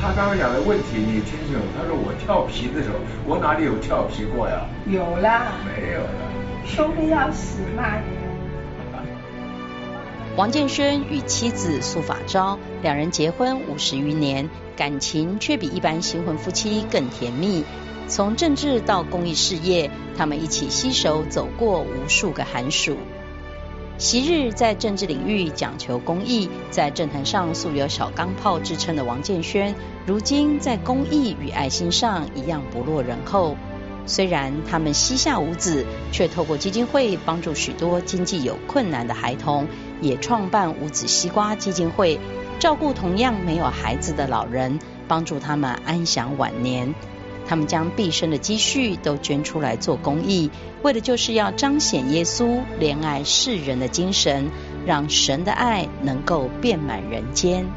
他刚刚讲的问题你听清楚？他说我跳皮的时候，我哪里有跳皮过呀？ 有啦。 没有了。 凶的要死嘛。 王建煊与妻子苏法昭两人结婚50余年，感情却比一般新婚夫妻更甜蜜。从政治到公益事业，他们一起携手走过无数个寒暑。昔日在政治领域讲求公益，在政坛上素有小钢炮之称的王建煊，如今在公益与爱心上一样不落人后。虽然他们膝下无子，却透过基金会帮助许多经济有困难的孩童，也创办无子西瓜基金会，照顾同样没有孩子的老人，帮助他们安享晚年。他们将毕生的积蓄都捐出来做公益，为的就是要彰显耶稣怜爱世人的精神，让神的爱能够遍满人间。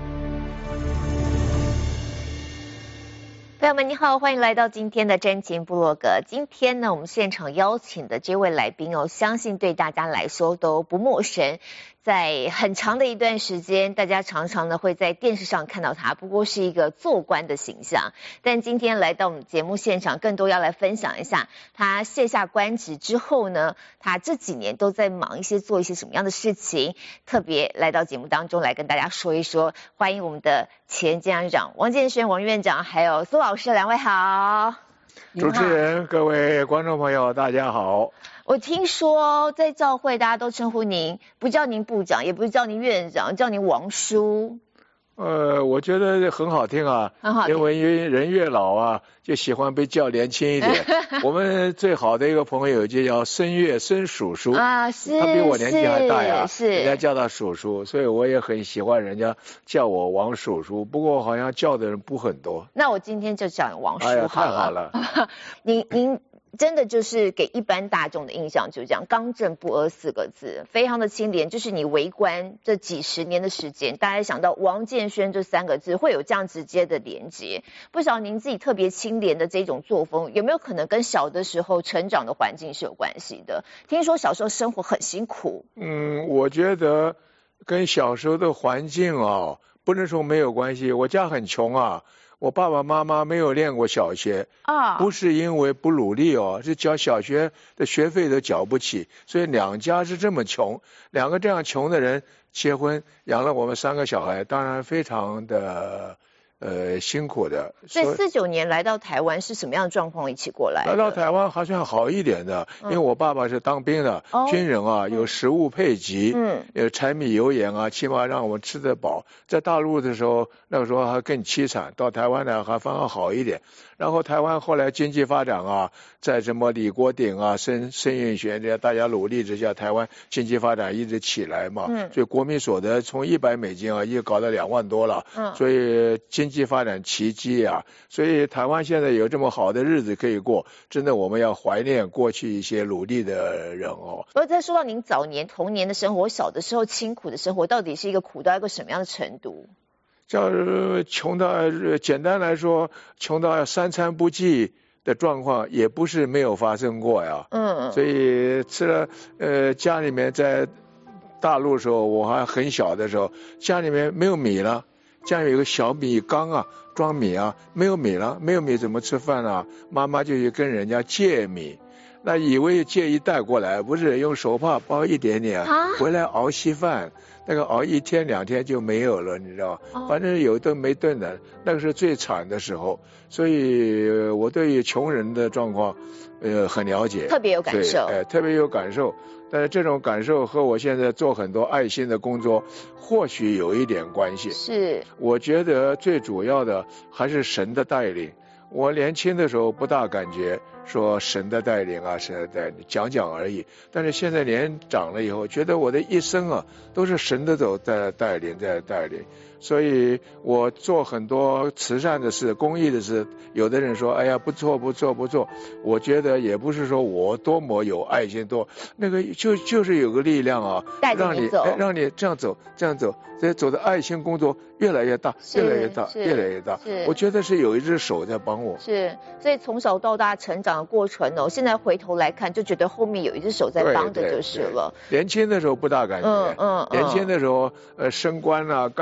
朋友们你好，欢迎来到今天的真情部落格。今天呢，我们现场邀请的这位来宾哦，相信对大家来说都不陌生。在很长的一段时间，大家常常呢会在电视上看到他，不过是一个做官的形象。但今天来到我们节目现场，更多要来分享一下他卸下官职之后呢，他这几年都在忙做一些什么样的事情，特别来到节目当中来跟大家说一说。欢迎我们的前监察长王建煊王院长，还有苏老师，两位好。 主持人，各位观众朋友，大家好。 我听说在教会大家都称呼您，不叫您部长，也不是叫您院长，叫您王叔。 我觉得很好听啊， 很好听， 因为人越老啊，就喜欢被叫年轻一点。我们最好的一个朋友就叫孙叔叔啊，是， 他比我年纪还大呀， 是， 人家叫他叔叔，所以我也很喜欢人家叫我王叔叔。不过好像叫的人不很多。 那我今天就叫你王叔好了。 哎呀，太好了。 您真的就是给一般大众的印象就是这样，刚正不阿4个字，非常的清廉。就是你为官这几十年的时间，大家想到王建煊这3个字，会有这样直接的连结。不晓得您自己特别清廉的这种作风，有没有可能跟小的时候成长的环境是有关系的？听说小时候生活很辛苦。 我觉得跟小时候的环境啊，不能说没有关系。我家很穷啊。我爸爸妈妈没有念过小学啊，不是因为不努力哦，是交小学的学费都缴不起，所以两家是这么穷，两个这样穷的人结婚，养了我们3个小孩，当然非常的辛苦的。 所以49年来到台湾是什么样的状况一起过来的？ 来到台湾还算好一点的，因为我爸爸是当兵的，军人啊，有食物配给，有柴米油盐啊，起码让我们吃得饱。在大陆的时候，那个时候还更凄惨，到台湾呢还反而好一点。然后台湾后来经济发展啊，在什么李国鼎啊、申运璇这些大家努力之下，台湾经济发展一直起来嘛，所以国民所得从$100啊，一搞到2万多了，所以经济发展奇迹啊，所以台湾现在有这么好的日子可以过，真的我们要怀念过去一些努力的人哦。 而再说到您早年童年的生活，小的时候辛苦的生活，到底是一个苦到一个什么样的程度？ 叫穷到，简单来说，穷到3餐不继的状况也不是没有发生过呀。所以吃了家里面在大陆的时候，我还很小的时候，家里面没有米了，家里有个小米缸啊，装米啊，没有米了，没有米怎么吃饭啊？妈妈就去跟人家借米。那以为借一袋过来，不是用手帕包一点点，回来熬稀饭，那个熬1天2天就没有了，你知道吗？反正有顿没顿的，那个是最惨的时候。所以我对于穷人的状况，很了解， 特别有感受， 特别有感受。但是这种感受和我现在做很多爱心的工作，或许有一点关系。 是， 我觉得最主要的还是神的带领。我年轻的时候不大感觉说神的带领啊，神的带领讲而已。但是现在年长了以后，觉得我的一生啊都是神的在带领。所以我做很多慈善的事、公益的事，有的人说哎呀不错，我觉得也不是说我多么有爱心多，那个就是有个力量啊，让你这样走，这走的爱心工作越来越大。我觉得是有一只手在帮我。 是，所以从小到大成长的过程哦，现在回头来看，就觉得后面有一只手在帮着就是了。 年轻的时候不大感觉，年轻的时候升官啊干什么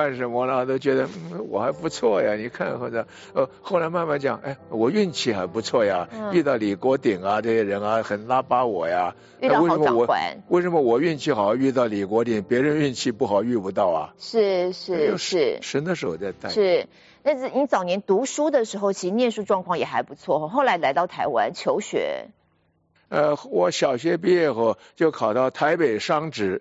我呢都觉得我还不错呀，你看或者后来慢慢讲，哎，我运气还不错呀，遇到李国鼎啊这些人啊很拉拔我呀， 遇到好长官， 为什么我运气好遇到李国鼎，别人运气不好遇不到啊？ 是， 神的手在带。 是，那你早年读书的时候，其实念书状况也还不错，后来来到台湾求学。 我小学毕业后就考到台北商职，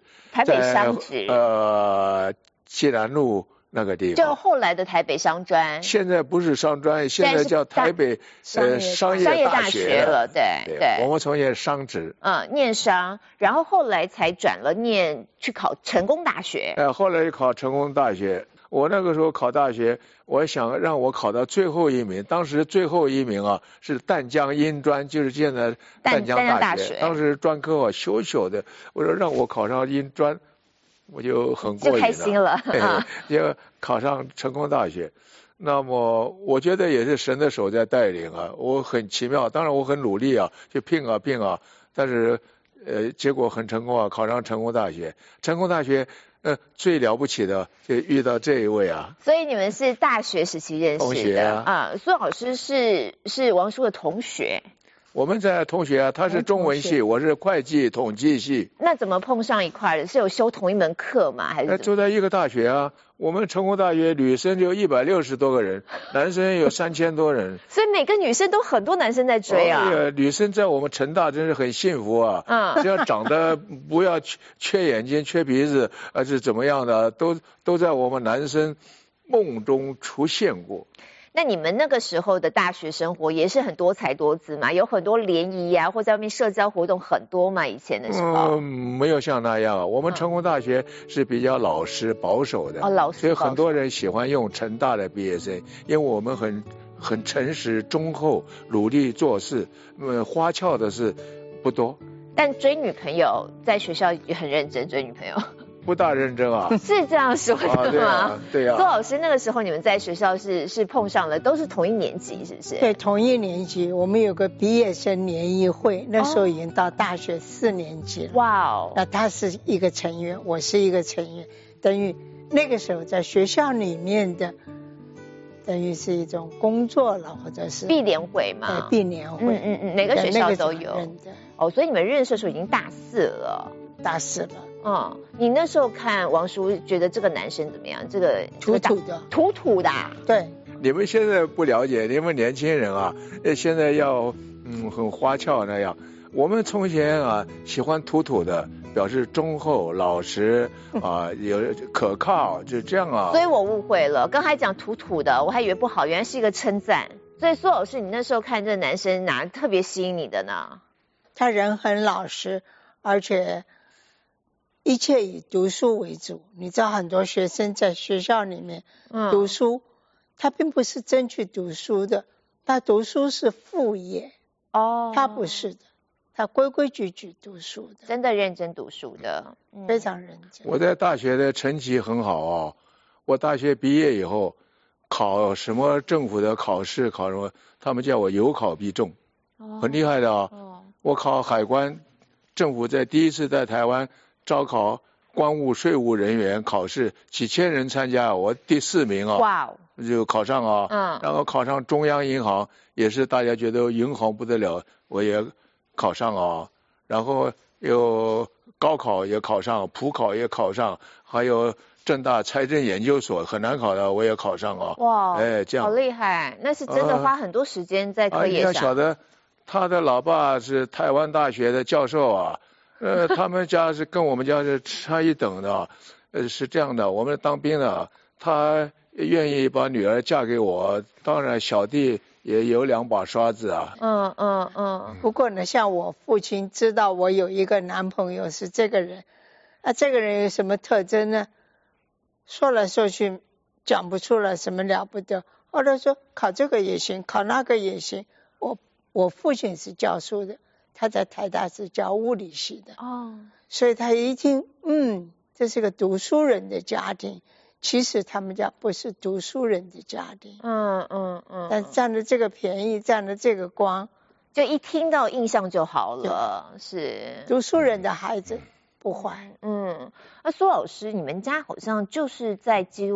济南路那个地方， 就后来的台北商专， 现在不是商专，现在叫台北商业大学了。对， 我们从业商职， 念商，然后后来才转了去考成功大学。 后来考成功大学。我那个时候考大学，我想让我考到最后一名，当时最后一名啊是淡江英专，就是现在淡江大学。当时专科啊羞的，我说让我考上英专，我就很过瘾了， 就开心了， 就考上成功大学。那么我觉得也是神的手在带领啊，我很奇妙，当然我很努力啊，去拼啊，但是结果很成功啊，考上成功大学。成功大学最了不起的就遇到这一位啊。 所以你们是大学时期认识的同学啊？苏老师是王叔的同学。 我们在同学啊，他是中文系，我是会计统计系。 那怎么碰上一块的？是有修同一门课吗？还是就在一个大学啊？我们成功大学女生就160多个人，男生有3000多人。 所以每个女生都很多男生在追啊。 女生在我们成大真是很幸福啊。只要长得不要缺眼睛、缺鼻子，是怎么样的，都在我们男生梦中出现过。 那你们那个时候的大学生活也是很多才多姿嘛，有很多联谊啊，或在外面社交活动很多嘛，以前的时候。 没有像那样啊。我们成功大学是比较老实保守的，所以很多人喜欢用成大的毕业生，因为我们很诚实忠厚，努力做事，花俏的事不多。 但追女朋友在学校也很认真追女朋友。 不大认真啊。 是这样说的吗？ 对啊。 苏老师那个时候你们在学校是碰上了，都是同一年级是不是？ 对，同一年级。我们有个毕业生联谊会，那时候已经到大学4年级了。 哇哦。 那他是一个成员，我是一个成员，等于那个时候在学校里面的等于是一种工作了，或者是毕联会嘛。 对，毕联会。 每个学校都有。所以你们认识的时候已经大4了。 大4了。 你那时候看王叔，觉得这个男生怎么样？这个土土的。 对。 你们现在不了解，你们年轻人啊，现在要很花俏那样。我们从前啊喜欢土土的，表示忠厚老实啊，有可靠，就这样啊。 所以我误会了，刚才讲土土的，我还以为不好，原来是一个称赞。所以苏老师，你那时候看这个男生哪特别吸引你的呢？ 他人很老实，而且一切以读书为主。你知道很多学生在学校里面读书，他并不是真去读书的，他读书是副业。他不是的，他规规矩矩读书的， 真的认真读书的， 非常认真。 我在大学的成绩很好啊，我大学毕业以后考什么政府的考试，考什么，他们叫我有考必中，很厉害的啊。我考海关，政府在第一次在台湾招考关务税务人员考试，几千人参加，我第4名啊。 哇哦， 就考上啊。然后考上中央银行，也是大家觉得银行不得了，我也考上啊。然后有高考也考上，普考也考上，还有政大财政研究所很难考的，我也考上啊。 哇， 这样好厉害，那是真的花很多时间在课业上。 你要晓得，他的老爸是台湾大学的教授啊。他们家是跟我们家是差一等的，是这样的。我们当兵的，他愿意把女儿嫁给我，当然小弟也有2把刷子啊。 不过呢，像我父亲知道我有一个男朋友是这个人，这个人有什么特征呢？说来说去讲不出来什么了不得。后来说考这个也行，考那个也行。我父亲是教书的。他在台大是教物理系的所以他一听这是个读书人的家庭，其实他们家不是读书人的家庭但占了这个便宜，占了这个光， 就一听到印象就好了。是读书人的孩子不坏。 那苏老师，你们家好像就是在几乎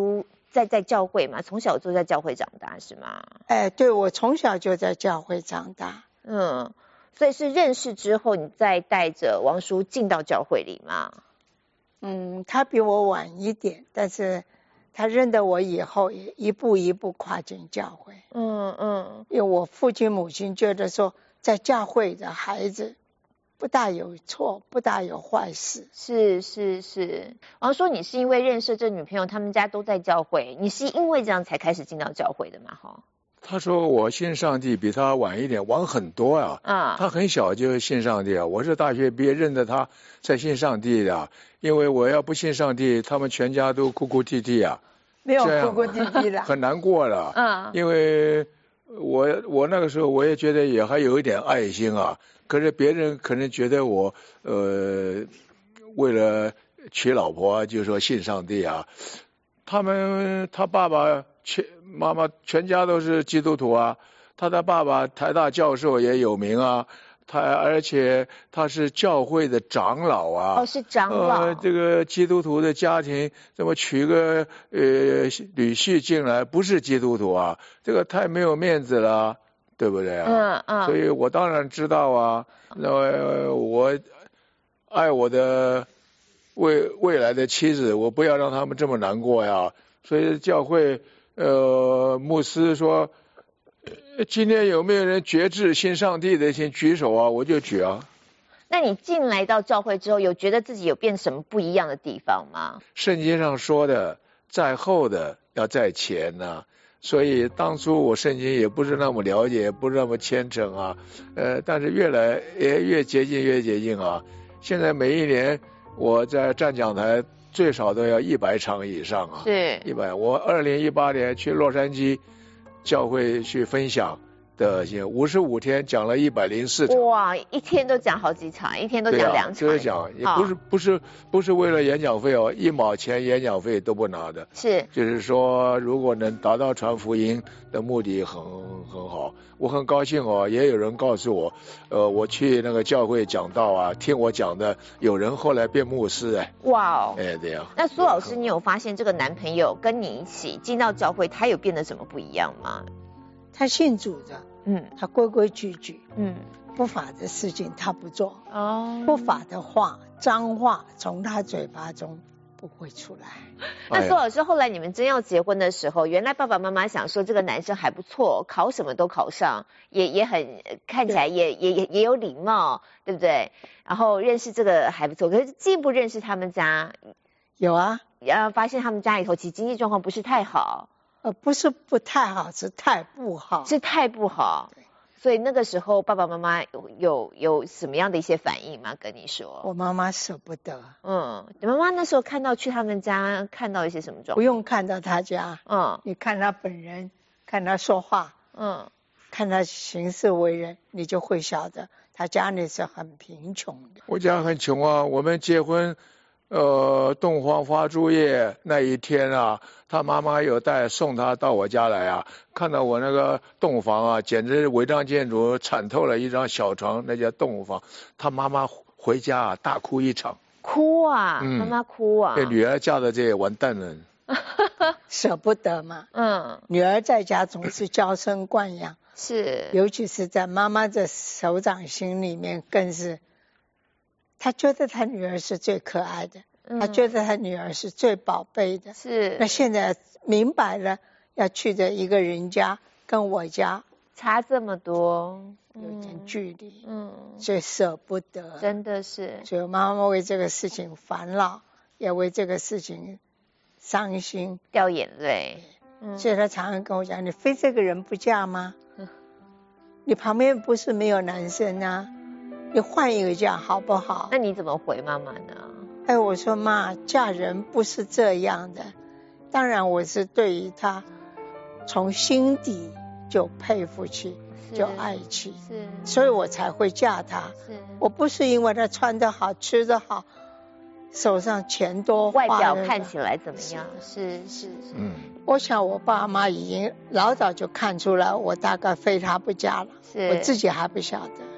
在教会嘛，从小就在教会长大是吗？ 对，我从小就在教会长大。 所以是认识之后，你再带着王叔进到教会里吗？ 他比我晚一点，但是他认得我以后，也一步一步跨进教会。因为我父亲母亲觉得说，在教会的孩子不大有错，不大有坏事。 是。王叔，你是因为认识这女朋友，他们家都在教会，你是因为这样才开始进到教会的吗？ 他说我信上帝比他晚一点，晚很多啊。他很小就信上帝啊，我是大学毕业认得他才信上帝的，因为我要不信上帝，他们全家都哭哭啼啼啊。 没有哭哭啼啼的， 很难过了。因为我那个时候我也觉得也还有一点爱心啊，可是别人可能觉得我为了娶老婆就说信上帝啊。他爸爸妈妈全家都是基督徒啊，他的爸爸台大教授也有名啊，而且他是教会的长老啊。 是长老。 这个基督徒的家庭怎么娶个女婿进来不是基督徒啊？这个太没有面子了，对不对啊？所以我当然知道啊，我爱我的未来的妻子，我不要让他们这么难过呀。所以教会牧师说，今天有没有人决志信上帝的，先举手啊，我就举啊。 那你进来到教会之后，有觉得自己有变什么不一样的地方吗？ 圣经上说的，在后的要在前啊。所以当初我圣经也不是那么了解，也不是那么虔诚啊。但是越接近啊。现在每一年我在站讲台最少都要100场以上啊。 是 100。我2018年去洛杉矶教会去分享的55天讲了104场。 哇，一天都讲好几场，一天都讲2场。 就是讲，也不是为了演讲费哦，1毛钱演讲费都不拿的。就是说，如果能达到传福音的目的很好，我很高兴哦。也有人告诉我，我去那个教会讲道啊，听我讲的，有人后来变牧师哇哦。 对呀。 那苏老师，你有发现这个男朋友跟你一起进到教会，他有变得什么不一样吗？ 他信主的。他规规矩矩。不法的事情他不做。不法的话、脏话从他嘴巴中不会出来。 那苏老师，后来你们真要结婚的时候，原来爸爸妈妈想说这个男生还不错，考什么都考上，也很看起来也有礼貌，对不对？然后认识这个还不错，可是进一步认识他们家， 有啊， 发现他们家里头其实经济状况不是太好。 不是不太好，是太不好。 对。所以那个时候爸爸妈妈有什么样的一些反应吗？跟你说。 我妈妈舍不得。 你妈妈那时候去他们家看到一些什么状况？ 不用看到他家。你看他本人，看他说话，看他行事为人，你就会晓得他家里是很贫穷的。 我家很穷啊，我们结婚洞房花烛夜那一天啊，他妈妈有送他到我家来啊，看到我那个洞房啊，简直违章建筑，惨透了一张小床，那叫洞房。他妈妈回家啊，大哭一场。 哭啊？妈妈哭啊？ 对，女儿嫁到这也完蛋了。 舍不得嘛。女儿在家总是娇生惯养。 是。 尤其是在妈妈的手掌心里面，更是。他觉得他女儿是最可爱的，他觉得他女儿是最宝贝的。 是。 那现在明白了，要去的一个人家跟我家差这么多， 有点距离。所以舍不得。 真的是。 所以妈妈为这个事情烦恼，也为这个事情伤心， 掉眼泪。 所以他常常跟我讲：“你非这个人不嫁吗？你旁边不是没有男生啊？你换一个嫁好不好？” 那你怎么回妈妈呢？ 我说妈，嫁人不是这样的。当然我是对于他从心底就佩服起，就爱起，所以我才会嫁他。我不是因为他穿得好，吃得好，手上钱多， 外表看起来怎么样？是。 我想我爸妈已经老早就看出来，我大概非他不嫁了，我自己还不晓得。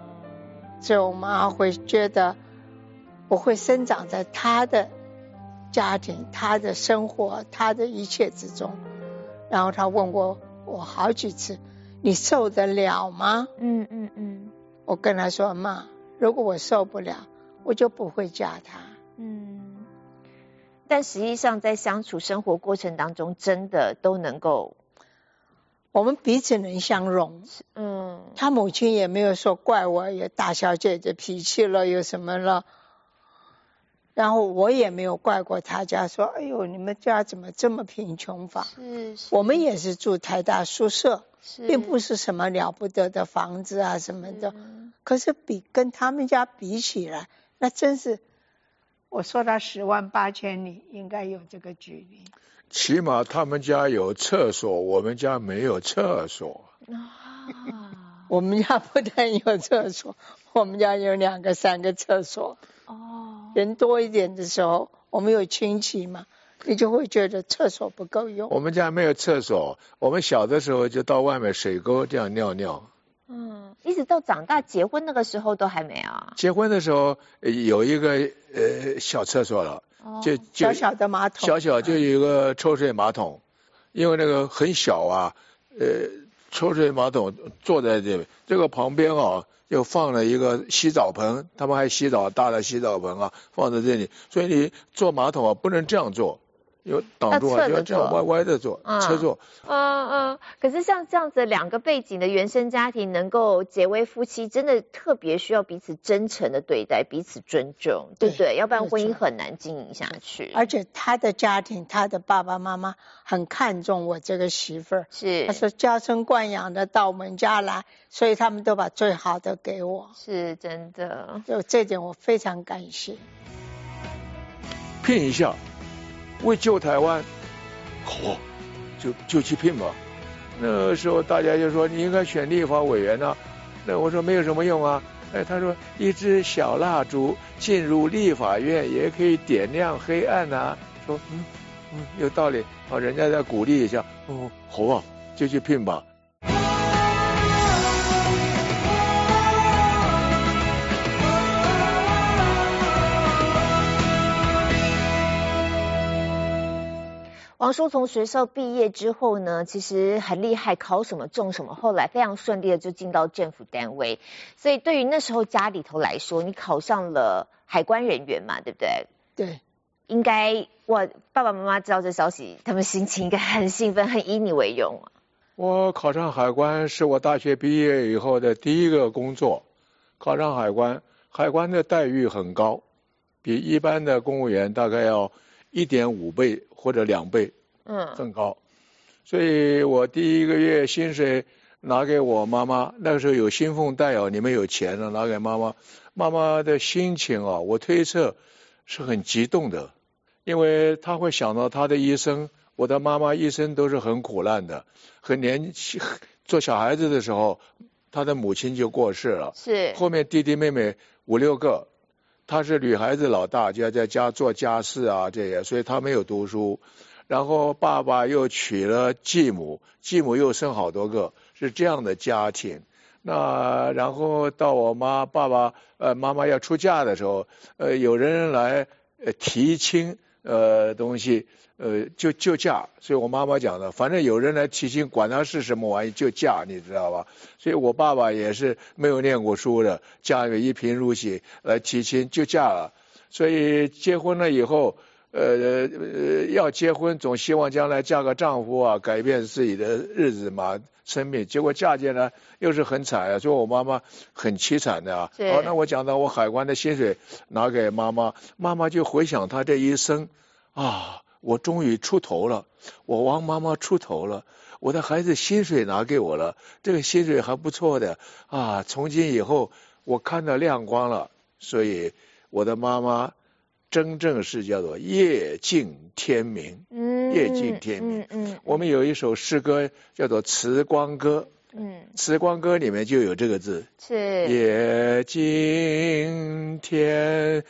所以我妈会觉得我会生长在她的家庭、他的生活、他的一切之中。然后他问过我好几次，你受得了吗？我跟他说，妈，如果我受不了，我就不会嫁他。 但实际上在相处生活过程当中，真的都能够， 我们彼此能相容。他母亲也没有说怪我有大小姐的脾气了，有什么了。然后我也没有怪过他家，说哎呦你们家怎么这么贫穷法。我们也是住台大宿舍，并不是什么了不得的房子啊什么的。可是跟他们家比起来，那真是，我说他10万8千里，应该有这个距离。 起码他们家有厕所，我们家没有厕所。 我们家不但有厕所，我们家有2个3个厕所。人多一点的时候，我们有亲戚嘛，你就会觉得厕所不够用。 我们家没有厕所，我们小的时候就到外面水沟这样尿尿。 一直到长大结婚那个时候都还没有。 结婚的时候有一个小厕所了，就小小的马桶， 小就有一个抽水马桶，因为那个很小啊，抽水马桶坐在这个旁边啊，就放了一个洗澡盆，他们还洗澡，大的洗澡盆啊放在这里，所以你坐马桶啊不能这样坐，有挡住啊，就要这样歪歪的坐，侧坐。 可是像这样子2个背景的原生家庭能够结为夫妻，真的特别需要彼此真诚的对待，彼此尊重，对不对？要不然婚姻很难经营下去。 而且他的家庭，他的爸爸妈妈很看重我这个媳妇儿，他说娇生惯养的到我们家来，所以他们都把最好的给我。 是真的， 就这点我非常感谢。 拼一下，为救台湾，好，就去拼吧。那时候大家就说你应该选立法委员啊，那我说没有什么用啊。他说一支小蜡烛进入立法院也可以点亮黑暗啊。说有道理啊，人家在鼓励一下，好啊，就去拼吧。 王叔从学校毕业之后呢，其实很厉害，考什么中什么，后来非常顺利的就进到政府单位。所以对于那时候家里头来说，你考上了海关人员嘛，对不对？ 对。 应该爸爸妈妈知道这消息，他们心情应该很兴奋，很以你为荣啊。 我考上海关是我大学毕业以后的第一个工作。考上海关，海关的待遇很高，比一般的公务员大概要1.5倍或者2倍，更高。所以我第一个月薪水拿给我妈妈，那个时候有薪俸袋哦，你们有钱了拿给妈妈，妈妈的心情啊，我推测是很激动的，因为她会想到她的一生，我的妈妈一生都是很苦难的，很年轻，做小孩子的时候，她的母亲就过世了， 是后面弟弟妹妹5、6个。他是女孩子老大，就要在家做家事啊，这些，所以他没有读书。然后爸爸又娶了继母，继母又生好多个，是这样的家庭。那然后到我妈妈要出嫁的时候，有人来提亲东西，就嫁。所以我妈妈讲的，反正有人来提亲，管他是什么玩意就嫁，你知道吧？所以我爸爸也是没有念过书的，嫁个一贫如洗来提亲就嫁了。所以结婚了以后，要结婚总希望将来嫁个丈夫啊，改变自己的日子嘛，生命。结果嫁进来又是很惨啊，所以我妈妈很凄惨的啊。那我讲到我海关的薪水拿给妈妈，妈妈就回想她这一生啊，我终于出头了，我王妈妈出头了，我的孩子薪水拿给我了，这个薪水还不错的啊，从今以后我看到亮光了。所以我的妈妈真正是叫做夜尽天明，夜尽天明。我们有一首诗歌叫做《慈光歌》， 时光歌里面就有这个字， 是夜尽天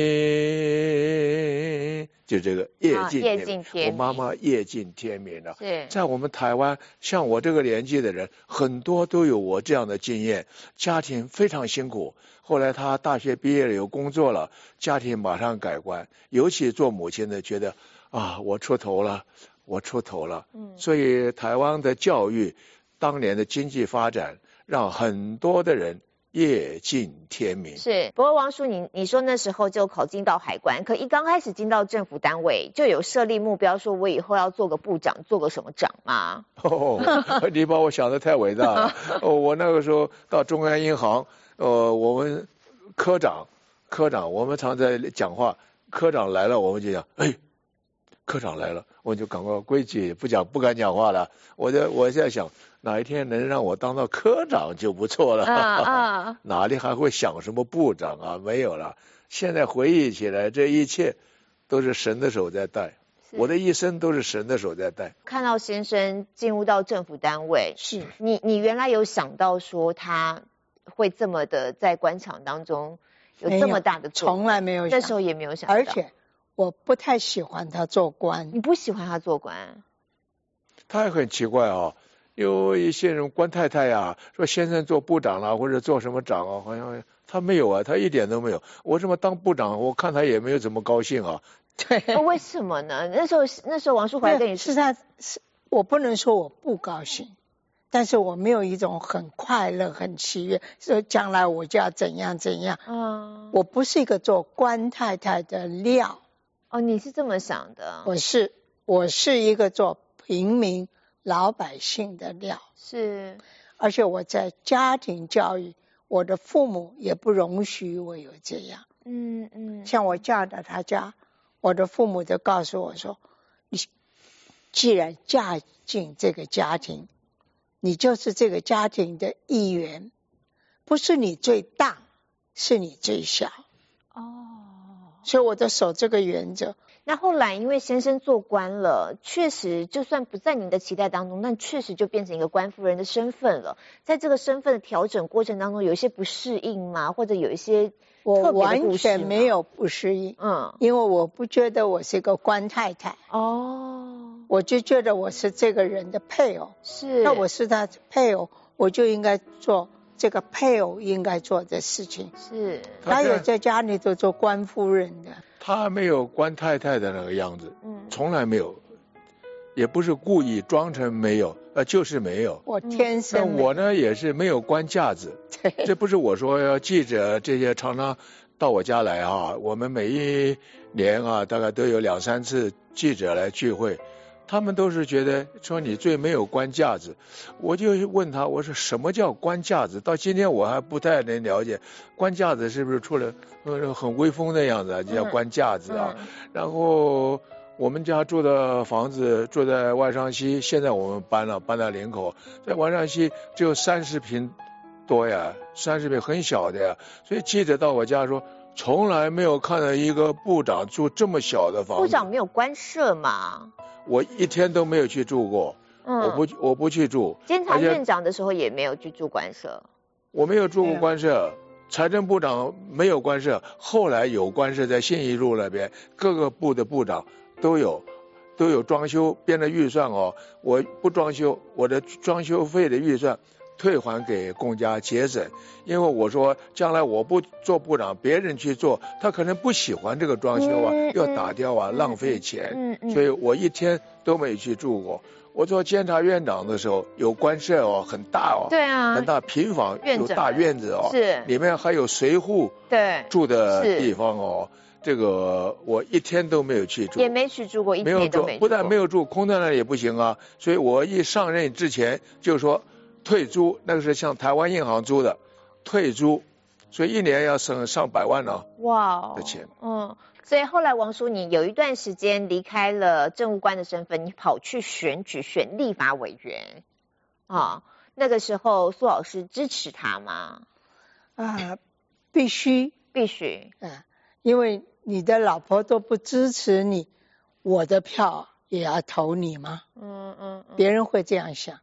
明，就这个夜尽天明。我妈妈夜尽天明了。 是在我们台湾，像我这个年纪的人，很多都有我这样的经验，家庭非常辛苦。后来他大学毕业了，有工作了，家庭马上改观。尤其做母亲的觉得啊，我出头了。所以台湾的教育，当年的经济发展，让很多的人夜尽天明。 是，不过王叔，你说那时候就考进到海关，可一刚开始进到政府单位，就有设立目标，说我以后要做个部长，做个什么长吗？ 你把我想得太伟大了。我那个时候到中央银行，我们科长，我们常在讲话，科长来了，我们就讲，科长来了，我就赶快规矩不敢讲话了。我在想，哪一天能让我当到科长就不错了。哪里还会想什么部长啊？没有了。现在回忆起来，这一切都是神的手在带，我的一生都是神的手在带。 看到先生进入到政府单位， 是你原来有想到说他会这么的在官场当中有这么大的作用？ 从来没有想， 那时候也没有想到。 而且我不太喜欢他做官。 你不喜欢他做官？ 他也很奇怪啊，有一些人官太太呀，说先生做部长啦，或者做什么长啊，好像他没有啊，他一点都没有。我这么当部长，我看他也没有怎么高兴啊。 对， 为什么呢？那时候王淑怀跟你说， 我不能说我不高兴，但是我没有一种很快乐、很喜悦，说将来我就要怎样。我不是一个做官太太的料。 哦，你是这么想的？ 我是一个做平民老百姓的料。 是， 而且我在家庭教育，我的父母也不容许我有这样。像我嫁到他家，我的父母就告诉我说，你既然嫁进这个家庭，你就是这个家庭的一员，不是你最大，是你最小。所以我都守这个原则。 那后来因为先生做官了，确实就算不在您的期待当中，但确实就变成一个官夫人的身份了。在这个身份的调整过程当中，有一些不适应吗？或者有一些特别的故事吗？ 我完全没有不适应。因为我不觉得我是一个官太太。我就觉得我是这个人的配偶。是。那我是他的配偶，我就应该做这个配偶应该做的事情。是。他有在家里头做官夫人的。 他没有官太太的那个样子，从来没有，也不是故意装成没有，就是没有。 我天生。 我呢也是没有官架子，这不是我说记者这些常常到我家来啊，我们每一年啊大概都有2、3次记者来聚会。他们都是觉得说你最没有官架子，我就问他，我说什么叫官架子？到今天我还不太能了解，官架子是不是出了很威风的样子，就叫官架子啊？然后我们家住的房子住在外商西，现在我们搬到林口，在外商西只有30平多呀，30平很小的呀，所以记者到我家说，从来没有看到一个部长住这么小的房子。 部长没有官舍嘛？ 我一天都没有去住过，我不去住。 监察院长的时候也没有去住官舍。 我没有住过官舍，财政部长没有官舍，后来有官舍在信义路那边，各个部的部长都有装修编的预算哦。我不装修，我的装修费的预算退还给公家节省，因为我说将来我不做部长，别人去做，他可能不喜欢这个装修啊，要打掉啊，浪费钱，所以我一天都没去住过。我做监察院长的时候有官舍哦，很大哦， 对啊， 很大平房，有大院子哦， 是里面还有随扈住的地方哦。这个我一天都没有去住， 也没去住过，一天都没住过。 不但没有住，空在那里也不行啊。所以我一上任之前就说退租，那个是向台湾银行租的，退租，所以一年要省上百万呢。哇的钱。 所以后来王叔，你有一段时间离开了政务官的身份，你跑去选立法委员啊。那个时候苏老师支持他吗？ 必须。因为你的老婆都不支持你，我的票也要投你吗？别人会这样想，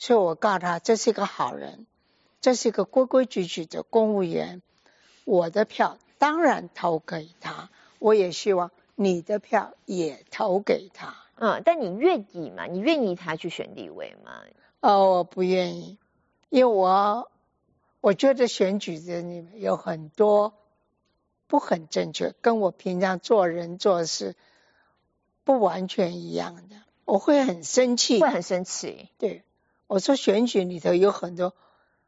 所以我告诉他，这是一个好人，这是一个规规矩矩的公务员，我的票当然投给他，我也希望你的票也投给他。 但你愿意吗？你愿意他去选立委吗？ 我不愿意，因为我觉得选举的里面有很多不很正确，跟我平常做人做事不完全一样的，我会很生气。 会很生气。 对，我说选举里头有很多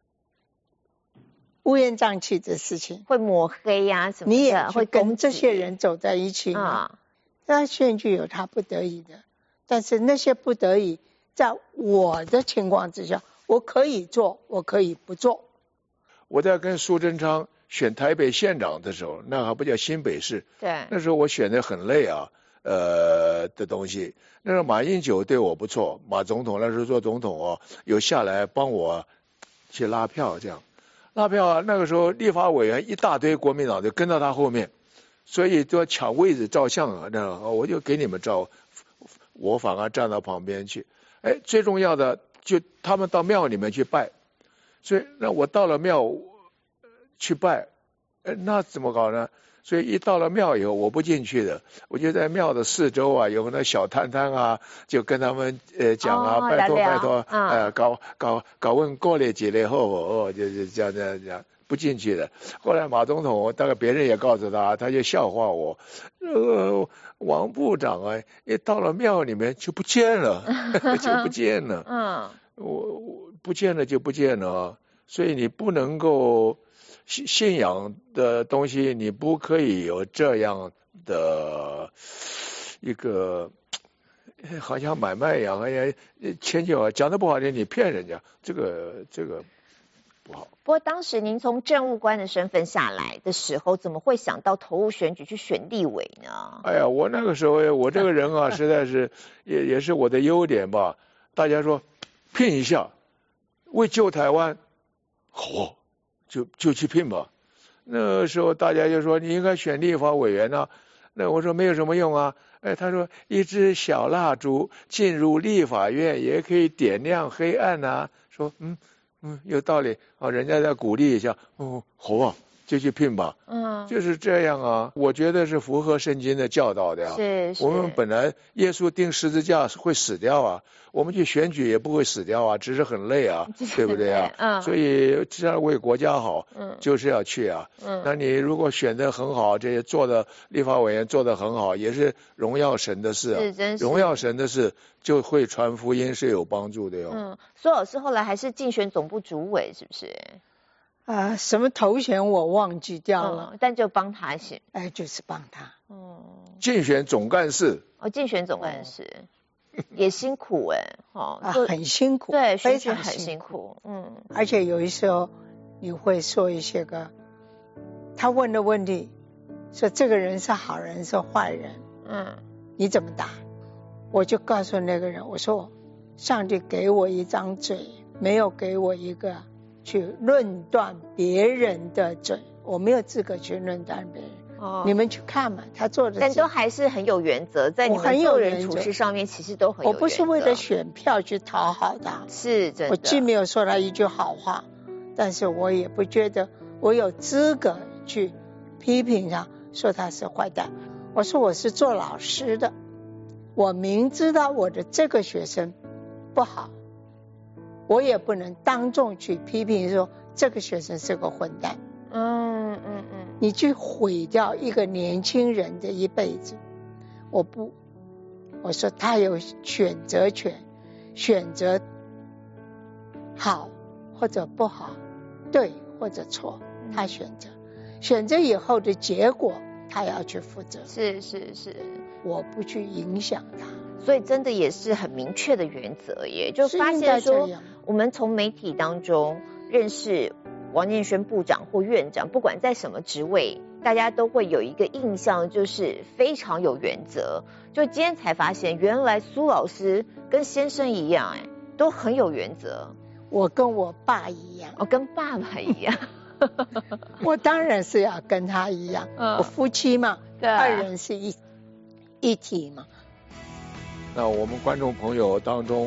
乌烟瘴气的事情， 会抹黑呀什么的， 你也会跟这些人走在一起吗？那选举有他不得已的，但是那些不得已，在我的情况之下，我可以做，我可以不做。 我在跟苏贞昌选台北县长的时候，那还不叫新北市， 对， 那时候我选的很累啊，的东西。那时候马英九对我不错，马总统那时候做总统哦，有下来帮我去拉票，这样拉票啊。那个时候立法委员一大堆国民党就跟到他后面，所以都要抢位置照相啊。那我就给你们照，我反而站到旁边去。最重要的就他们到庙里面去拜，所以那我到了庙去拜，那怎么搞呢？所以一到了庙以后，我不进去的，我就在庙的四周啊，有那小摊摊啊，就跟他们讲啊，拜托拜托，搞问过了几年后，就是这样不进去的。后来马总统，大概别人也告诉他，他就笑话我，王部长啊，一到了庙里面就不见了，就不见了。我不见了就不见了，所以你不能够。信仰的东西，你不可以有这样的一个，好像买卖一样，迁就啊，讲的不好听，你骗人家，这个不好。 不过当时您从政务官的身份下来的时候，怎么会想到投入选举去选立委呢？ 哎呀，我那个时候我这个人啊，实在是也是我的优点吧。大家说拼一下，为救台湾，好。就去拼吧。那时候大家就说你应该选立法委员啊。那我说没有什么用啊。他说一支小蜡烛进入立法院也可以点亮黑暗啊。说有道理啊，人家在鼓励一下。好啊，就去拼吧。就是这样啊。我觉得是符合圣经的教导的呀。 是。 我们本来耶稣钉十字架会死掉啊。我们去选举也不会死掉啊，只是很累啊，对不对啊？所以只要为国家好，就是要去啊。那你如果选得很好，这些做的立法委员做得很好，也是荣耀神的事啊。 是真是。 荣耀神的事就会传福音是有帮助的哟。 苏老师后来还是竞选总部主委，是不是？ 什么头衔我忘记掉了， 但就帮他选。 就是帮他。 竞选总干事。 竞选总干事。也辛苦很辛苦， 对， 非常很辛苦， 而且有一时候你会说一些个，他问的问题，说这个人是好人是坏人，你怎么答？我就告诉那个人，我说上帝给我一张嘴，没有给我一个去论断别人的嘴，我没有资格去论断别人。你们去看嘛，他做的， 但都还是很有原则，在你们做人处事上面，其实都很有原则。 我不是为了选票去讨好他， 是真的。 我既没有说他一句好话，但是我也不觉得我有资格去批评他，说他是坏蛋。我说我是做老师的，我明知道我的这个学生不好，我也不能当众去批评说这个学生是个混蛋。你去毁掉一个年轻人的一辈子，我不，我说他有选择权，选择好或者不好，对或者错，他选择，选择以后的结果他要去负责。 是， 我不去影响他。 所以真的也是很明确的原则耶，就发现说我们从媒体当中认识王建煊部长或院长，不管在什么职位，大家都会有一个印象，就是非常有原则。就今天才发现，原来苏老师跟先生一样，都很有原则。 我跟我爸一样。 跟爸爸一样。 我当然是要跟他一样。我夫妻嘛，对，二人是一体嘛。 那我们观众朋友当中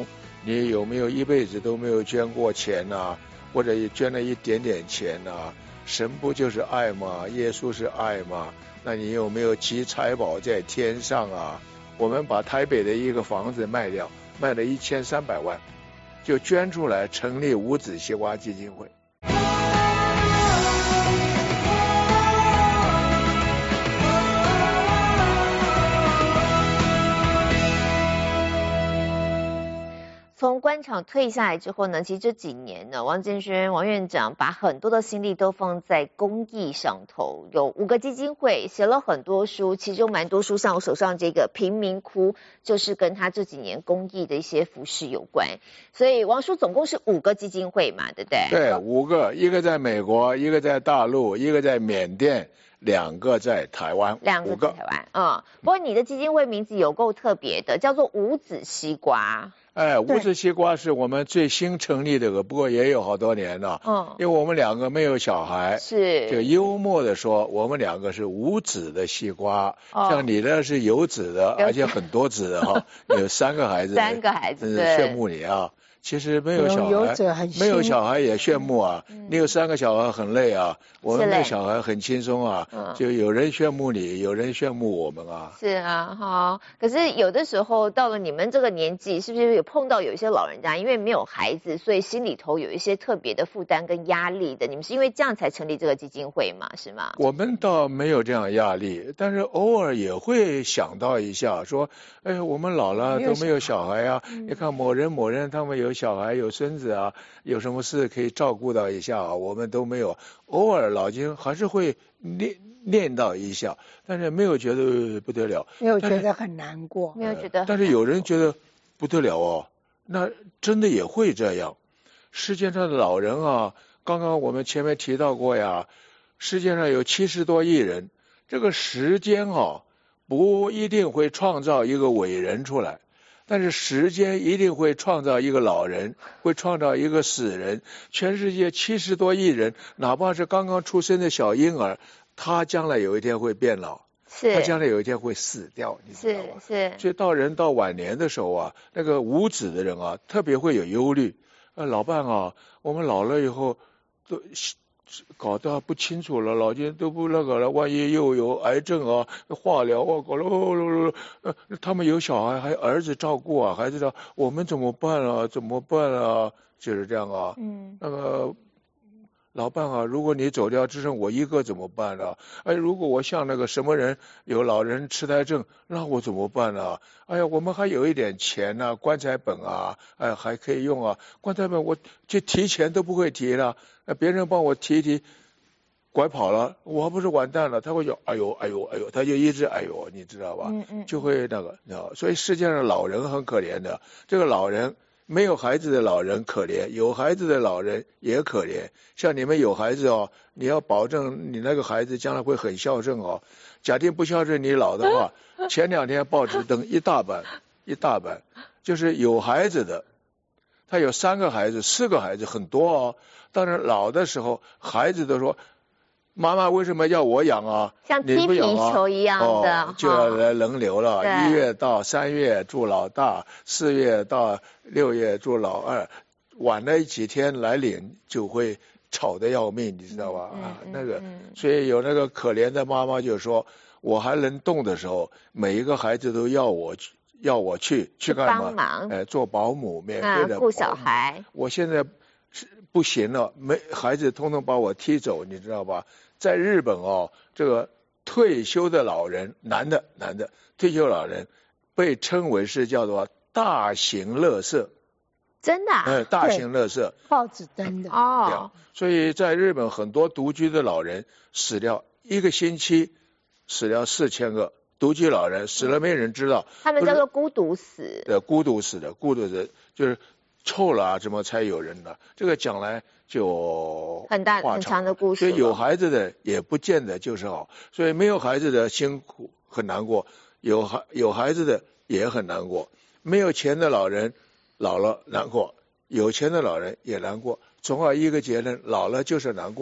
你有没有一辈子都没有捐过钱啊，或者捐了一点点钱啊？神不就是爱吗？耶稣是爱吗？那你有没有积财宝在天上啊？我们把台北的一个房子卖掉，卖了1300万，就捐出来成立无籽西瓜基金会。 从官场退下来之后呢，其实这几年呢，王建煊王院长把很多的心力都放在公益上头，有5个基金会，写了很多书，其中蛮多书像我手上这个贫民窟，就是跟他这几年公益的一些服事有关。所以王叔总共是5个基金会嘛，对不对？ 对，5个，一个在美国，一个在大陆，一个在缅甸，2个在台湾 ，2个在台湾。不过你的基金会名字有够特别的，叫做无籽西瓜。 无籽西瓜是我们最新成立的，不过也有好多年了。因为我们2个没有小孩， 是就幽默的说，我们2个是无籽的西瓜。像你呢是有籽的，而且很多籽的哈，有3个孩子 ，3个孩子， 羡慕你啊。其实没有小孩，没有小孩也羡慕啊。你有3个小孩很累啊，我们没有小孩很轻松啊。就有人羡慕你，有人羡慕我们啊。 是啊，好。可是有的时候到了你们这个年纪，是不是有碰到有一些老人家，因为没有孩子，所以心里头有一些特别的负担跟压力的？你们是因为这样才成立这个基金会吗？是吗？ 我们倒没有这样压力，但是偶尔也会想到一下，说，我们老了都没有小孩啊。你看某人他们有小孩有孙子啊，有什么事可以照顾到一下啊，我们都没有。偶尔脑筋还是会念到一下，但是没有觉得不得了， 没有觉得很难过， 没有觉得。 但是有人觉得不得了哦，那真的也会这样。世界上的老人啊，刚刚我们前面提到过呀，世界上有70多亿人，这个时间啊，不一定会创造一个伟人出来。但是时间一定会创造一个老人，会创造一个死人。全世界70多亿人，哪怕是刚刚出生的小婴儿，他将来有一天会变老，他将来有一天会死掉，你知道吗？ 是。 所以到人到晚年的时候啊，那个无子的人啊，特别会有忧虑。老伴啊，我们老了以后都搞得不清楚了，老年都不那个了，万一又有癌症啊、化疗啊，搞了，他们有小孩，还有儿子照顾啊，孩子照，我们怎么办啊？就是这样啊。那个老伴啊，如果你走掉只剩我一个怎么办呢？如果我像那个什么人有老人痴呆症，那我怎么办呢？我们还有一点钱啊，棺材本啊，还可以用啊。棺材本我就提钱都不会提了。别人帮我提一提，拐跑了，我不是完蛋了？他会有哎呦，他就一直哎呦，你知道吧？就会那个，所以世界上老人很可怜的。这个老人没有孩子的老人可怜，有孩子的老人也可怜。像你们有孩子哦，你要保证你那个孩子将来会很孝顺哦。假定不孝顺你老的话，前2天报纸登一大版，就是有孩子的。他有3个孩子、4个孩子，很多哦。当然老的时候，孩子都说：“妈妈为什么要我养啊？ 像踢皮球一样的， 就要来轮流了。1月到3月住老大，4月到6月住老二，晚了几天来领就会吵得要命，你知道吧？所以有那个可怜的妈妈就说：我还能动的时候，每一个孩子都要我去干嘛？ 帮忙， 做保姆，免费的顾小孩。 我现在不行了，孩子通通把我踢走，你知道吧？在日本哦，这个退休的老人，男的退休老人被称为是叫做大型垃圾。 真的大型垃圾， 报纸登的哦。 所以在日本很多独居的老人死掉1个星期，死掉4000个。独居老人死了没人知道， 他们叫做孤独死。 孤独死就是臭了啊，怎么才有人呢？这个讲来就很长的故事。 所以有孩子的也不见得就是好，所以没有孩子的辛苦很难过，有孩子的也很难过。没有钱的老人老了难过，有钱的老人也难过。总而一个结论，老了就是难过。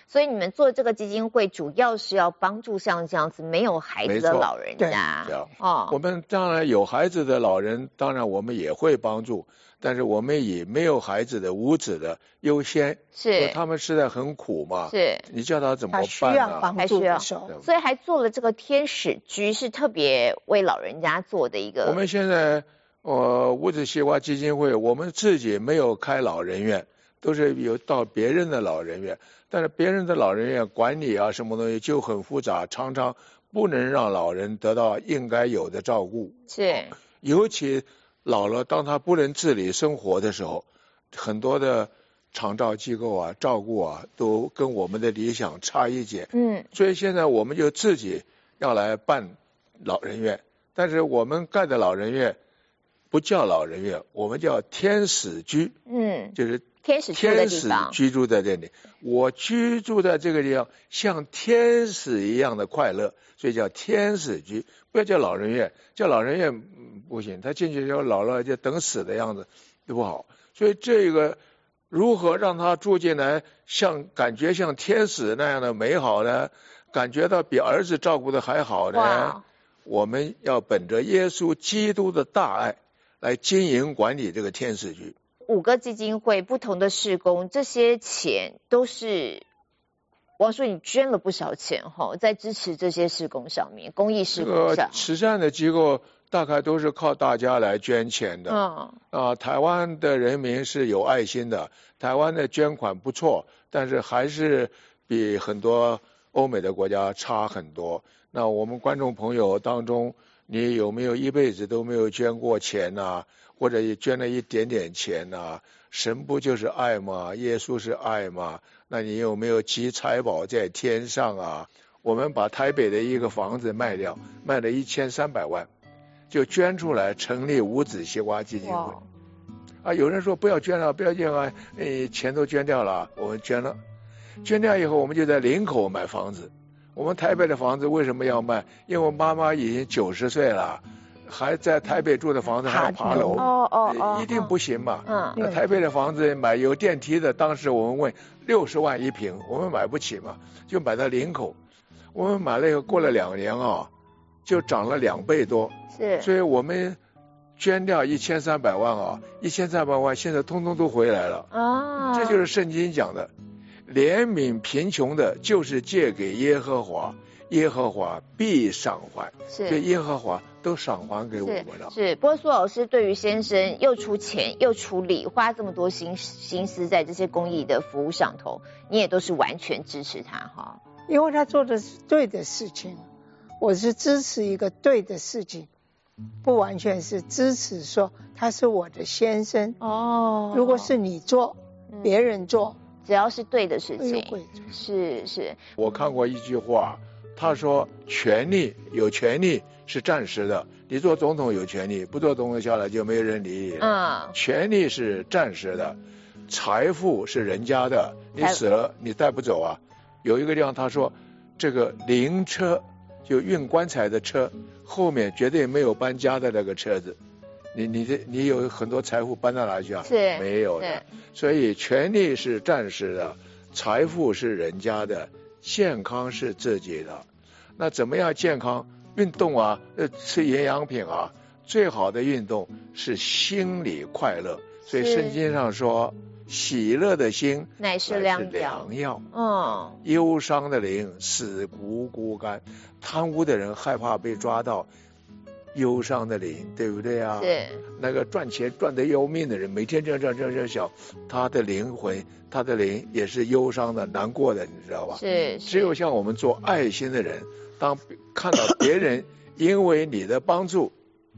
所以你们做这个基金会主要是要帮助像这样子没有孩子的老人家。 我们当然有孩子的老人，当然我们也会帮助，但是我们以没有孩子的无子的优先， 是他们实在很苦嘛， 是你叫他怎么办呢？ 需要帮助的时候， 所以还做了这个天使居，是特别为老人家做的一个。 我们现在无子西瓜基金会，我们自己没有开老人院，都是有到别人的老人院，但是别人的老人院管理啊什么东西就很复杂，常常不能让老人得到应该有的照顾。 是， 尤其老了，当他不能自理生活的时候，很多的长照机构啊、照顾啊，都跟我们的理想差一截。所以现在我们就自己要来办老人院，但是我们盖的老人院不叫老人院，我们叫天使居。就是天使居住在这里，我居住在这个地方，像天使一样的快乐，所以叫天使居，不要叫老人院，叫老人院不行，他进去就老了就等死的样子，就不好。所以这个如何让他住进来，感觉像天使那样的美好呢？感觉到比儿子照顾的还好呢？我们要本着耶稣基督的大爱来经营管理这个天使居。 5个基金会不同的事工，这些钱都是王叔，你捐了不少钱在支持这些事工上面，公益事工上。 慈善的机构大概都是靠大家来捐钱的。台湾的人民是有爱心的，台湾的捐款不错，但是还是比很多欧美的国家差很多。那我们观众朋友当中，你有没有一辈子都没有捐过钱啊？或者也捐了一点点钱啊？神不就是爱吗？耶稣是爱吗？那你有没有积财宝在天上啊？我们把台北的一个房子卖掉，卖了1300万，就捐出来成立无子西瓜基金会。有人说不要捐了，不要捐了，钱都捐掉了。我们捐了，捐掉以后，我们就在林口买房子。我们台北的房子为什么要卖？因为我妈妈已经90岁了，还在台北住的房子还要爬楼，一定不行嘛。台北的房子买有电梯的，当时我们问60万一平，我们买不起嘛，就买到林口。我们买了以后，过了2年就涨了2倍多。所以我们捐掉1300万1300万现在通通都回来了。这就是圣经讲的，怜悯贫穷的，就是借给耶和华，耶和华必赏还。所以耶和华都赏还给我们了。 是，不过苏老师对于先生又出钱又出力，花这么多心思在这些公益的服务上头，你也都是完全支持他因为他做的是对的事情，我是支持一个对的事情，不完全是支持说他是我的先生。如果是你做，别人做， 只要是对的事情，是。 我看过一句话，他说有权利是暂时的，你做总统有权利，不做总统下来就没有人理你了。权利是暂时的，财富是人家的，你死了你带不走啊。有一个地方他说，这个灵车就运棺材的车后面绝对没有搬家的那个车子，你有很多财富搬到哪去啊？没有的。所以权利是暂时的，财富是人家的，健康是自己的。那怎么样健康？运动啊，吃营养品啊，最好的运动是心理快乐。所以圣经上说，喜乐的心乃是良药。忧伤的灵使骨枯干。贪污的人害怕被抓到，忧伤的灵，对不对啊？那个赚钱赚得要命的人，每天这样想，他的灵魂，他的灵也是忧伤的、难过的，你知道吧？只有像我们做爱心的人，当看到别人因为你的帮助，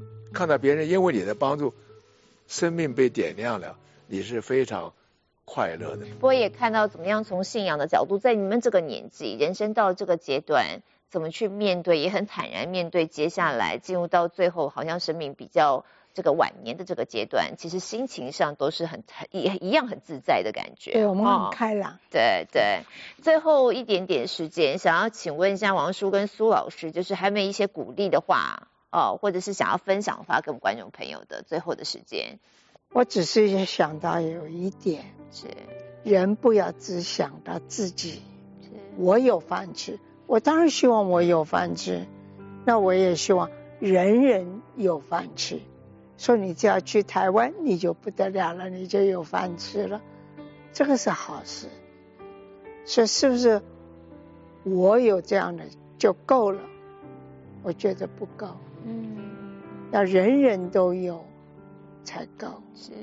生命被点亮了，你是非常快乐的。 不过也看到怎么样从信仰的角度，在你们这个年纪，人生到这个阶段，怎么去面对，也很坦然面对接下来进入到最后好像生命比较这个晚年的这个阶段，其实心情上都是一样很自在的感觉。 对，我们很开朗。 对。最后一点点时间，想要请问一下王叔跟苏老师，就是还没一些鼓励的话或者是想要分享发给我们观众朋友的最后的时间。 我只是想到有一点，人不要只想到自己， 我有饭吃，我当然希望我有饭吃，那我也希望人人有饭吃。说你只要去台湾你就不得了了，你就有饭吃了，这个是好事。所以是不是我有这样的就够了？我觉得不够，要人人都有才够。 是。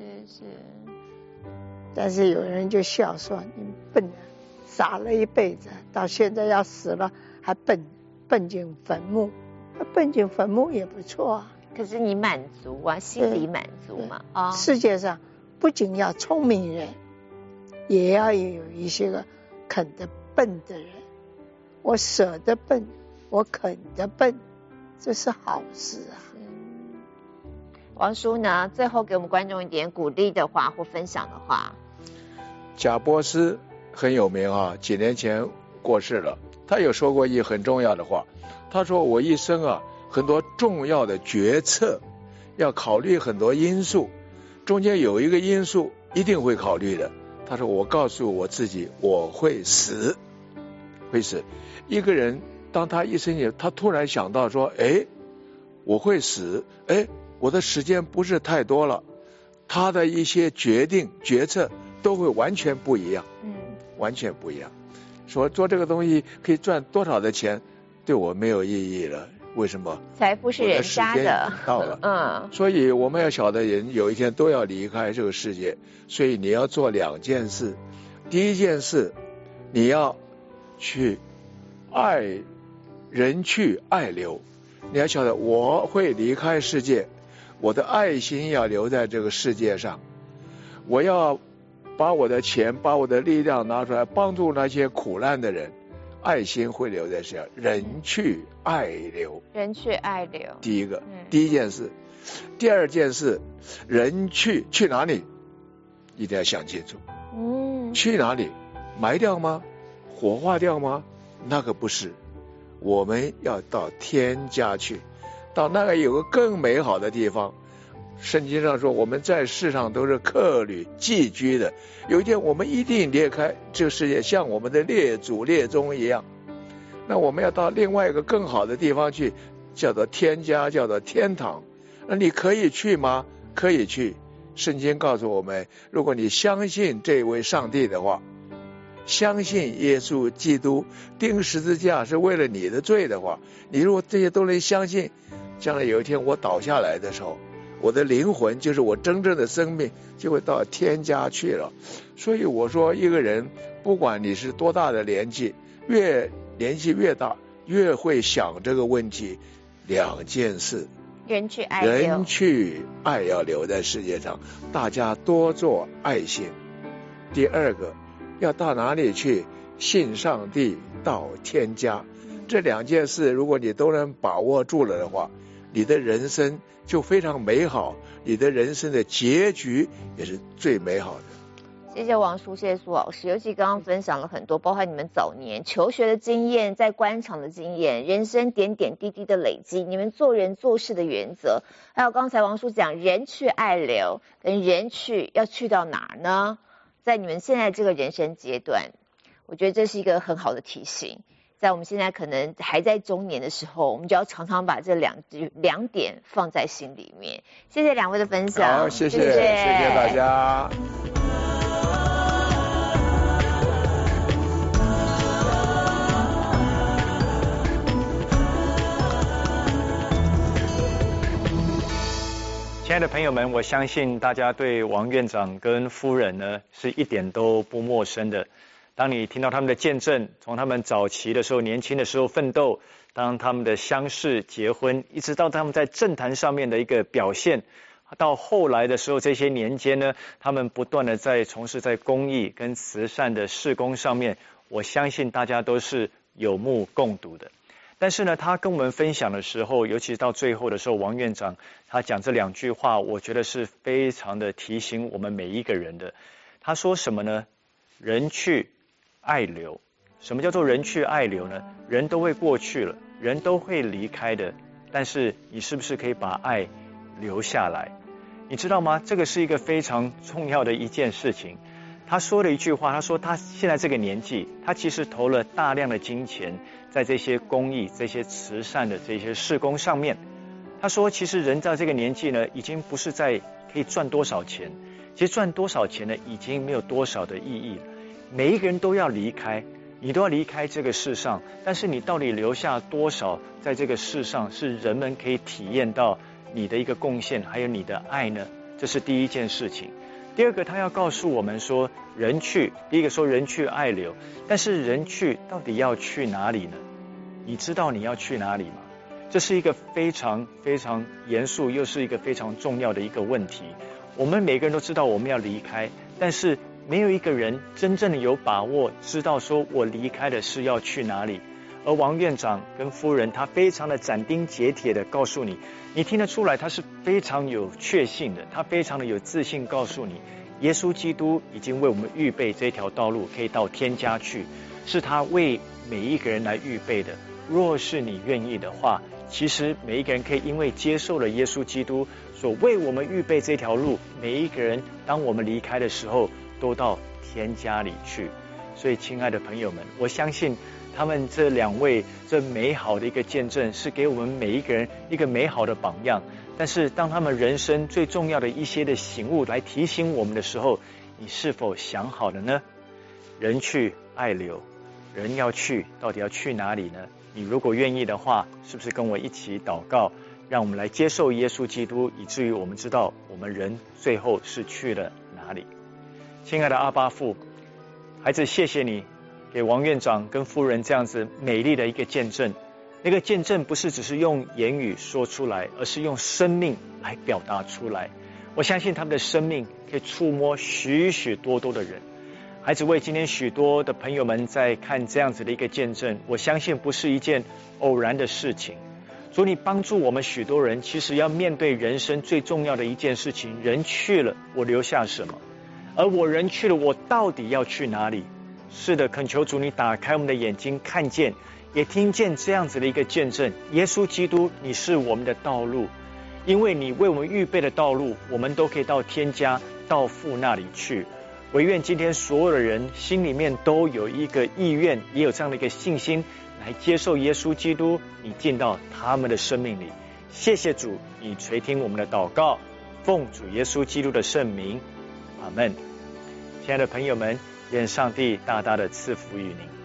但是有人就笑说你笨啊，傻了一辈子，到现在要死了还奔进坟墓，奔进坟墓也不错啊。 可是你满足啊，心里满足嘛。 世界上不仅要聪明人，也要有一些个肯得笨的人。我舍得笨，我肯得笨，这是好事啊。 王叔呢，最后给我们观众一点鼓励的话或分享的话。 贾伯斯很有名啊，几年前过世了。他有说过一很重要的话，他说我一生啊，很多重要的决策要考虑很多因素，中间有一个因素一定会考虑的。他说我告诉我自己我会死。一个人当他一生也他突然想到说我会死，我的时间不是太多了，他的一些决策都会完全不一样，完全不一样。说做这个东西可以赚多少的钱，对我没有意义了。为什么？ 财富是人家的， 到了，所以我们要晓得人有一天都要离开这个世界，所以你要做2件事。第一件事，你要去爱人去爱留。你要晓得我会离开世界，我的爱心要留在这个世界上，我要把我的钱把我的力量拿出来帮助那些苦难的人，爱心会留在世界上，人去爱留。 人去爱留， 第一件事。第二件事，人去哪里一定要想清楚。去哪里？埋掉吗？火化掉吗？那个不是，我们要到天家去，到那个有个更美好的地方。圣经上说我们在世上都是客旅寄居的，有一天我们一定离开这个世界，像我们的列祖列宗一样。那我们要到另外一个更好的地方去，叫做天家，叫做天堂。那你可以去吗？可以去。圣经告诉我们，如果你相信这位上帝的话，相信耶稣基督钉十字架是为了你的罪的话，你如果这些都能相信，将来有一天我倒下来的时候，我的灵魂就是我真正的生命就会到天家去了。所以我说一个人不管你是多大的年纪，越年纪越大越会想这个问题。2件事， 人去爱留， 人去爱要留在世界上，大家多做爱心。第二个，要到哪里去？信上帝到天家。这2件事如果你都能把握住了的话，你的人生就非常美好，你的人生的结局也是最美好的。 谢谢王叔，谢谢苏老师，尤其刚刚分享了很多，包括你们早年求学的经验，在官场的经验，人生点点滴滴的累积，你们做人做事的原则，还有刚才王叔讲人去爱留，跟人去要去到哪儿呢？在你们现在这个人生阶段，我觉得这是一个很好的提醒。在我们现在可能还在中年的时候，我们就要常常把这两点放在心里面。谢谢2位的分享。 好，谢谢大家。 亲爱的朋友们，我相信大家对王院长跟夫人呢是一点都不陌生的。当你听到他们的见证，从他们早期的时候、年轻的时候奋斗，当他们的相识、结婚，一直到他们在政坛上面的一个表现，到后来的时候，这些年间呢，他们不断的在从事在公益跟慈善的事工上面，我相信大家都是有目共睹的。但是呢，他跟我们分享的时候，尤其是到最后的时候，王院长他讲这2句话，我觉得是非常的提醒我们每一个人的。他说什么呢？人去爱留。什么叫做人去爱留呢？人都会过去了，人都会离开的，但是你是不是可以把爱留下来？你知道吗？这个是一个非常重要的一件事情。 他说了一句话，他说他现在这个年纪，他其实投了大量的金钱在这些公益、这些慈善的这些事工上面。他说，其实人在这个年纪呢，已经不是在可以赚多少钱，其实赚多少钱呢，已经没有多少的意义了。每一个人都要离开，你都要离开这个世上，但是你到底留下多少在这个世上是人们可以体验到你的一个贡献，还有你的爱呢？这是第一件事情。第二个，他要告诉我们说，人去，第一个说人去爱留，但是人去到底要去哪里呢？你知道你要去哪里吗？这是一个非常非常严肃，又是一个非常重要的一个问题。我们每个人都知道我们要离开，但是没有一个人真正的有把握知道说我离开的是要去哪里。而王院长跟夫人他非常的斩钉截铁的告诉你，你听得出来他是非常有确信的，他非常的有自信告诉你，耶稣基督已经为我们预备这条道路可以到天家去，是他为每一个人来预备的。若是你愿意的话，其实每一个人可以因为接受了耶稣基督所为我们预备这条路，每一个人当我们离开的时候都到天家里去。所以亲爱的朋友们，我相信他们这两位这美好的一个见证是给我们每一个人一个美好的榜样。但是当他们人生最重要的一些的醒悟来提醒我们的时候，你是否想好了呢？人去爱留，人要去，到底要去哪里呢？你如果愿意的话，是不是跟我一起祷告，让我们来接受耶稣基督，以至于我们知道我们人最后是去了哪里。亲爱的阿爸父，孩子谢谢你给王院长跟夫人这样子美丽的一个见证。那个见证不是只是用言语说出来，而是用生命来表达出来。我相信他们的生命可以触摸许许多多的人。孩子为今天许多的朋友们在看这样子的一个见证，我相信不是一件偶然的事情。主，你帮助我们许多人，其实要面对人生最重要的一件事情，人去了，我留下什么？而我人去了，我到底要去哪里？是的，恳求主你打开我们的眼睛，看见也听见这样子的一个见证，耶稣基督你是我们的道路，因为你为我们预备的道路，我们都可以到天家到父那里去。唯愿今天所有的人心里面都有一个意愿，也有这样的一个信心，来接受耶稣基督，你进到他们的生命里。谢谢主，你垂听我们的祷告，奉主耶稣基督的圣名，阿们。亲爱的朋友们，愿上帝大大的赐福于您。